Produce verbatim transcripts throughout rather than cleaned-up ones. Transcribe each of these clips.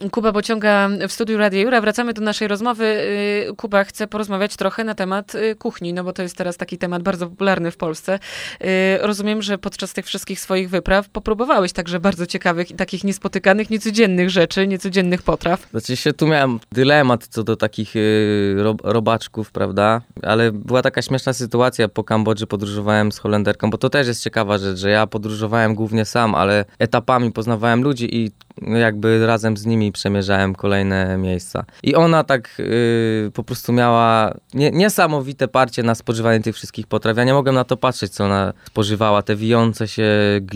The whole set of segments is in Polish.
Kuba Bociąga w studiu Radia Jura. Wracamy do naszej rozmowy. Kuba chce porozmawiać trochę na temat kuchni, no bo to jest teraz taki temat bardzo popularny w Polsce. Rozumiem, że podczas tych wszystkich swoich wypraw popróbowałeś także bardzo ciekawych i takich niespotykanych, niecodziennych rzeczy, niecodziennych potraw. Znaczy się tu miałem dylemat co do takich ro- robaczków, prawda? Ale była taka śmieszna sytuacja. Po Kambodży podróżowałem z Holenderką, bo to też jest ciekawa rzecz, że ja podróżowałem głównie sam, ale etapami poznawałem ludzi i jakby razem z nimi przemierzałem kolejne miejsca. I ona tak yy, po prostu miała nie, niesamowite parcie na spożywanie tych wszystkich potraw. Ja nie mogłem na to patrzeć, co ona spożywała. Te wijące się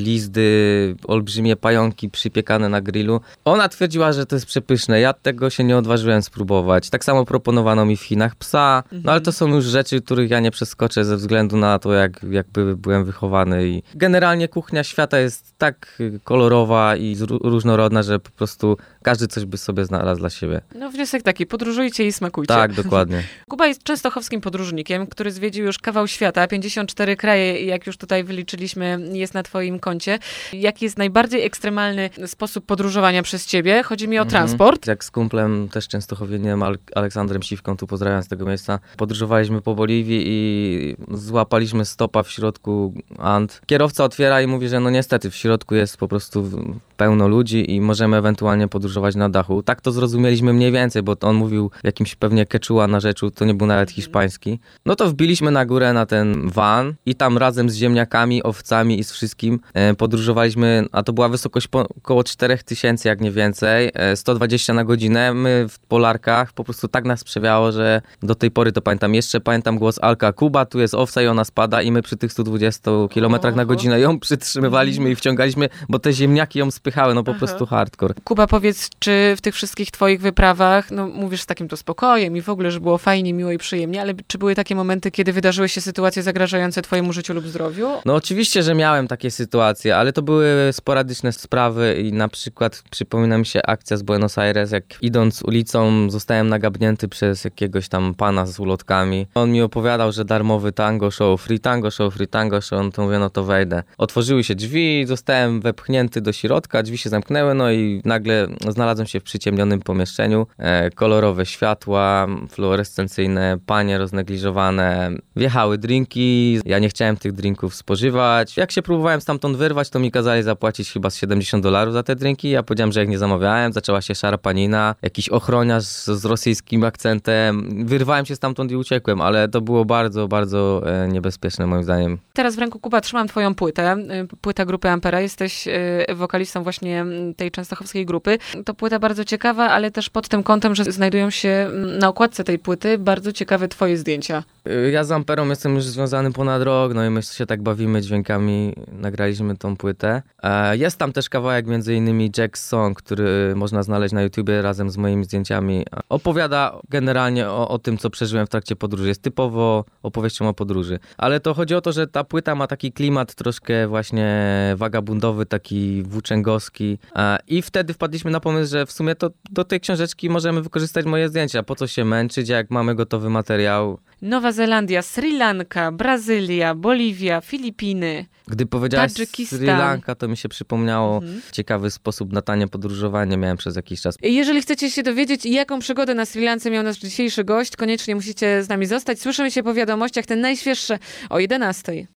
glizdy, olbrzymie pająki przypiekane na grillu. Ona twierdziła, że to jest przepyszne. Ja tego się nie odważyłem spróbować. Tak samo proponowano mi w Chinach psa. No ale to są już rzeczy, których ja nie przeskoczę ze względu na to, jak jakby byłem wychowany. I generalnie kuchnia świata jest tak kolorowa i różnorodna, że po prostu każdy coś by sobie znalazł dla siebie. No wniosek taki, podróżujcie i smakujcie. Tak, dokładnie. Kuba jest częstochowskim podróżnikiem, który zwiedził już kawał świata, pięćdziesiąt cztery kraje, jak już tutaj wyliczyliśmy, jest na twoim koncie. Jaki jest najbardziej ekstremalny sposób podróżowania przez ciebie? Chodzi mi o Mhm. transport. Jak z kumplem, też częstochowieniem Al- Aleksandrem Siwką, tu pozdrawiam z tego miejsca, podróżowaliśmy po Boliwii i złapaliśmy stopa w środku And. Kierowca otwiera i mówi, że no niestety w środku jest po prostu pełno ludzi i możemy ewentualnie podróżować na dachu. Tak to zrozumieliśmy mniej więcej, bo on mówił jakimś pewnie quechua na rzeczu, to nie był nawet hiszpański. No to wbiliśmy na górę na ten van i tam razem z ziemniakami, owcami i z wszystkim e, podróżowaliśmy, a to była wysokość po, około cztery tysiące, jak nie więcej, e, sto dwadzieścia na godzinę. My w Polarkach po prostu tak nas przewiało, że do tej pory to pamiętam. Jeszcze pamiętam głos Alka: Kuba, tu jest owca i ona spada, i my przy tych stu dwudziestu kilometrach na godzinę ją przytrzymywaliśmy i wciągaliśmy, bo te ziemniaki ją spychały, no po Aha. prostu hardcore. Kuba, powiedz, czy w tych wszystkich twoich wyprawach, no mówisz z takim to spokojem i w ogóle, że było fajnie, miło i przyjemnie, ale czy były takie momenty, kiedy wydarzyły się sytuacje zagrażające twojemu życiu lub zdrowiu? No oczywiście, że miałem takie sytuacje, ale to były sporadyczne sprawy i na przykład przypomina mi się akcja z Buenos Aires, jak idąc ulicą zostałem nagabnięty przez jakiegoś tam pana z ulotkami. On mi opowiadał, że darmowy tango show, free tango show, free tango show, no to mówię, no to wejdę. Otworzyły się drzwi, zostałem wepchnięty do środka, drzwi się zamknęły, no i nagle znalazłem się w przyciemnionym pomieszczeniu. E, kolorowe światła, fluorescencyjne, panie roznegliżowane. Wjechały drinki, ja nie chciałem tych drinków spożywać. Jak się próbowałem stamtąd wyrwać, to mi kazali zapłacić chyba z siedemdziesiąt dolarów za te drinki. Ja powiedziałem, że jak nie zamawiałem, zaczęła się szarpanina, jakiś ochroniarz z, z rosyjskim akcentem. Wyrwałem się stamtąd i uciekłem, ale to było bardzo, bardzo e, niebezpieczne moim zdaniem. Teraz w ręku, Kuba, trzymam twoją płytę, płyta grupy Ampera. Jesteś wokalistą właśnie tej częstochowskiej grupy. To płyta bardzo ciekawa, ale też pod tym kątem, że znajdują się na okładce tej płyty bardzo ciekawe twoje zdjęcia. Ja z Amperą jestem już związany ponad rok, no i my się tak bawimy dźwiękami, nagraliśmy tą płytę. Jest tam też kawałek między innymi Jack's Song, który można znaleźć na YouTubie razem z moimi zdjęciami. Opowiada generalnie o, o tym, co przeżyłem w trakcie podróży. Jest typowo opowieścią o podróży. Ale to chodzi o to, że ta płyta ma taki klimat troszkę właśnie wagabundowy, taki włóczęgowski. I wtedy wpadliśmy na pomysł, że w sumie to do tej książeczki możemy wykorzystać moje zdjęcia. Po co się męczyć, jak mamy gotowy materiał? Nowa Zelandia, Sri Lanka, Brazylia, Boliwia, Filipiny, Gdy powiedziałaś Tadżykistan. Sri Lanka, to mi się przypomniało Mhm. ciekawy sposób na tanie podróżowanie miałem przez jakiś czas. Jeżeli chcecie się dowiedzieć, jaką przygodę na Sri Lance miał nasz dzisiejszy gość, koniecznie musicie z nami zostać. Słyszymy się po wiadomościach, te najświeższe o jedenastej.